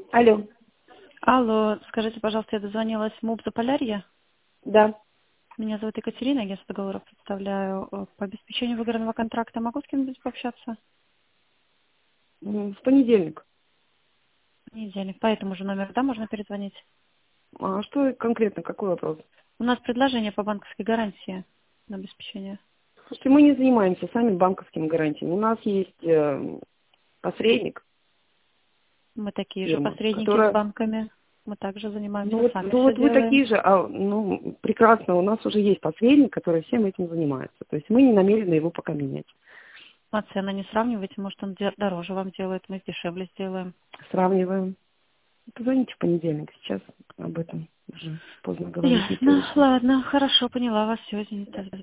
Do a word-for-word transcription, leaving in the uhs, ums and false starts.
Алло, Алло, скажите, пожалуйста, я дозвонилась в МУП Заполярье. да. Меня зовут Екатерина, я с договоров представляю э, по обеспечению выгодного контракта. Могу с кем-нибудь пообщаться? М, В понедельник. В понедельник. По этому же номеру, да, можно перезвонить? А что конкретно, какой вопрос? У нас предложение по банковской гарантии на обеспечение. Слушайте, мы не занимаемся сами банковскими гарантиями. У нас есть э, посредник, Мы такие же фирма, посредники с которая... банками. Мы также Ну занимаемся, вот, сами ну все вот вы делаем. такие же, а, ну, прекрасно, у нас уже есть посредник, который всем этим занимается. То есть мы не намерены его пока менять. А цены не сравнивайте, может он де- дороже вам делает, мы дешевле сделаем. Сравниваем. Позвоните в понедельник, сейчас об этом уже поздно говорить не Ясно. получится. Ладно, хорошо, поняла вас. Все, извините.